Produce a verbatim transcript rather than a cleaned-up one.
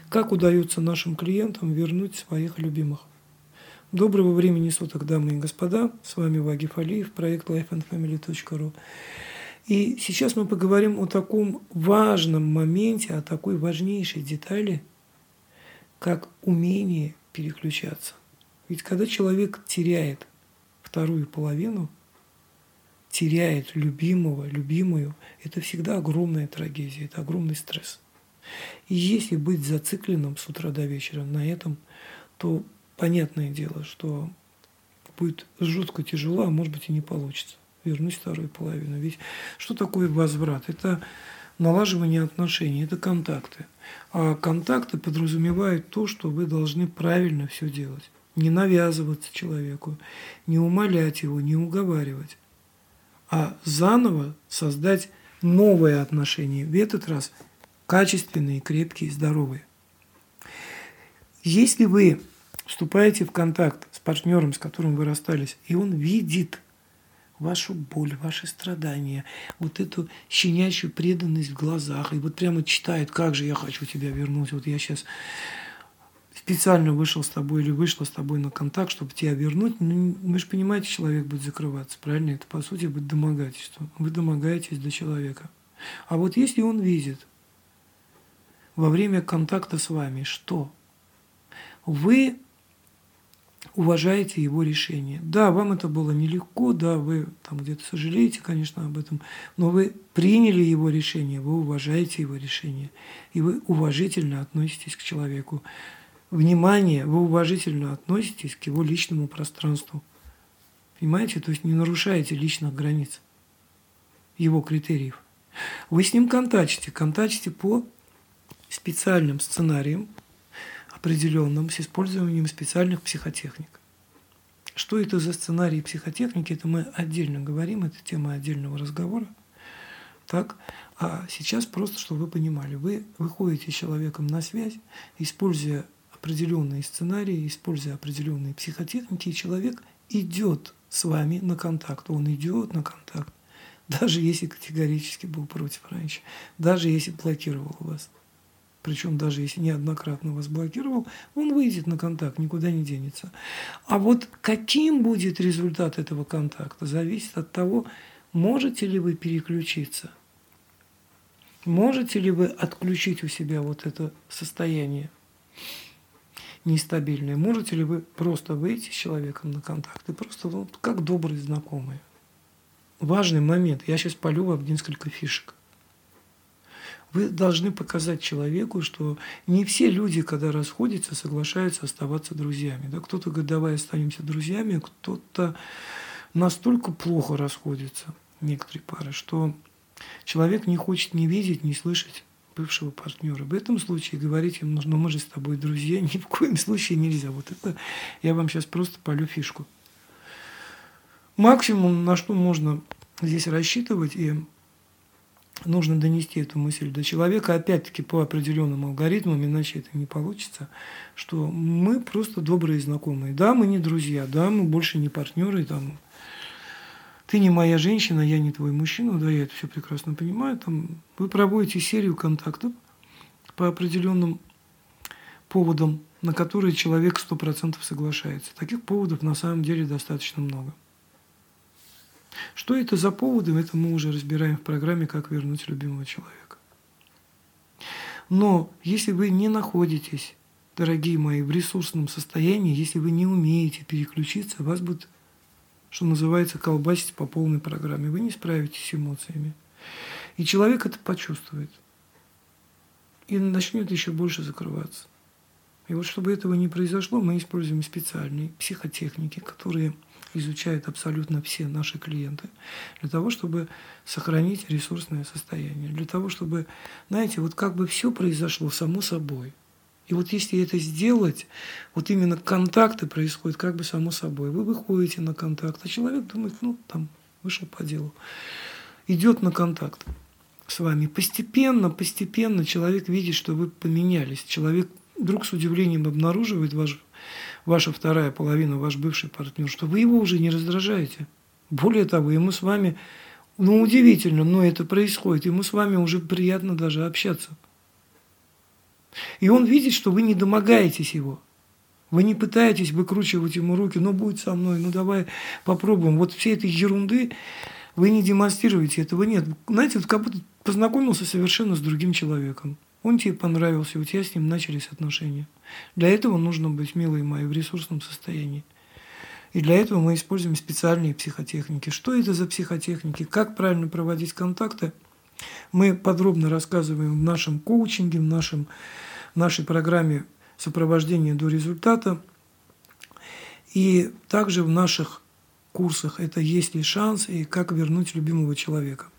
Как удается нашим клиентам вернуть своих любимых? Доброго времени суток, дамы и господа. С вами Вагиф Алиев, проект лайф энд фэмили точка ру. И сейчас мы поговорим о таком важном моменте, о такой важнейшей детали, как умение переключаться. Ведь когда человек теряет вторую половину, теряет любимого, любимую, это всегда огромная трагедия, это огромный стресс. И если быть зацикленным с утра до вечера на этом, то понятное дело, что будет жутко тяжело, а может быть и не получится вернуть вторую половину. Ведь что такое возврат? Это налаживание отношений, это контакты. А контакты подразумевают то, что вы должны правильно все делать. Не навязываться человеку, не умолять его, не уговаривать, а заново создать новые отношения. В этот раз качественные, крепкие, здоровые. Если вы вступаете в контакт с партнером, с которым вы расстались, и он видит вашу боль, ваши страдания, вот эту щенячью преданность в глазах, и вот прямо читает, как же я хочу тебя вернуть, вот я сейчас специально вышел с тобой или вышла с тобой на контакт, чтобы тебя вернуть, ну, вы же понимаете, человек будет закрываться, правильно? Это, по сути, будет домогательство. Вы домогаетесь до человека. А вот если он видит во время контакта с вами, что вы уважаете его решение. Да, вам это было нелегко, да, вы там где-то сожалеете, конечно, об этом, но вы приняли его решение, вы уважаете его решение, и вы уважительно относитесь к человеку. Внимание, вы уважительно относитесь к его личному пространству. Понимаете? То есть не нарушаете личных границ, его критериев. Вы с ним контачите, контачите по специальным сценариям, определенным, с использованием специальных психотехник. Что это за сценарии психотехники, это мы отдельно говорим, это тема отдельного разговора. Так? А сейчас просто, чтобы вы понимали, вы выходите с человеком на связь, используя определенные сценарии, используя определенные психотехники, и человек идет с вами на контакт. Он идет на контакт, даже если категорически был против раньше, даже если блокировал вас. Причем даже если неоднократно вас блокировал, он выйдет на контакт, никуда не денется. А вот каким будет результат этого контакта, зависит от того, можете ли вы переключиться, можете ли вы отключить у себя вот это состояние нестабильное, можете ли вы просто выйти с человеком на контакт и просто вот, как добрые знакомые. Важный момент, я сейчас полю вам несколько фишек. Вы должны показать человеку, что не все люди, когда расходятся, соглашаются оставаться друзьями. Да? Кто-то говорит, давай останемся друзьями, кто-то настолько плохо расходится, некоторые пары, что человек не хочет ни видеть, ни слышать бывшего партнера. В этом случае говорить им нужно, мы же с тобой друзья, ни в коем случае нельзя. Вот это я вам сейчас просто полю фишку. Максимум, на что можно здесь рассчитывать, и нужно донести эту мысль до человека, опять-таки по определенным алгоритмам, иначе это не получится, что мы просто добрые знакомые. Да, мы не друзья, да, мы больше не партнеры, там, ты не моя женщина, я не твой мужчина, да, я это все прекрасно понимаю. Там, вы проводите серию контактов по определенным поводам, на которые человек сто процентов соглашается. Таких поводов на самом деле достаточно много. Что это за поводы, это мы уже разбираем в программе «Как вернуть любимого человека». Но если вы не находитесь, дорогие мои, в ресурсном состоянии, если вы не умеете переключиться, вас будет, что называется, колбасить по полной программе. Вы не справитесь с эмоциями. И человек это почувствует. И начнет еще больше закрываться. И вот чтобы этого не произошло, мы используем специальные психотехники, которые изучают абсолютно все наши клиенты, для того, чтобы сохранить ресурсное состояние, для того, чтобы, знаете, вот как бы все произошло само собой. И вот если это сделать, вот именно контакты происходят как бы само собой. Вы выходите на контакт, а человек думает, ну, там, вышел по делу. Идет на контакт с вами. Постепенно, постепенно человек видит, что вы поменялись. Человек вдруг с удивлением обнаруживает ваш, ваша вторая половина, ваш бывший партнер, что вы его уже не раздражаете. Более того, ему с вами, ну, удивительно, но это происходит, ему с вами уже приятно даже общаться. И он видит, что вы не домогаетесь его. Вы не пытаетесь выкручивать ему руки, ну будь со мной, ну давай попробуем. Вот всей этой ерунды вы не демонстрируете, этого нет. Знаете, вот как будто познакомился совершенно с другим человеком. Он тебе понравился, у тебя с ним начались отношения. Для этого нужно быть, милые мои, в ресурсном состоянии. И для этого мы используем специальные психотехники. Что это за психотехники? Как правильно проводить контакты? Мы подробно рассказываем в нашем коучинге, в нашем, в нашей программе сопровождения до результата. И также в наших курсах это «Есть ли шанс» и «Как вернуть любимого человека».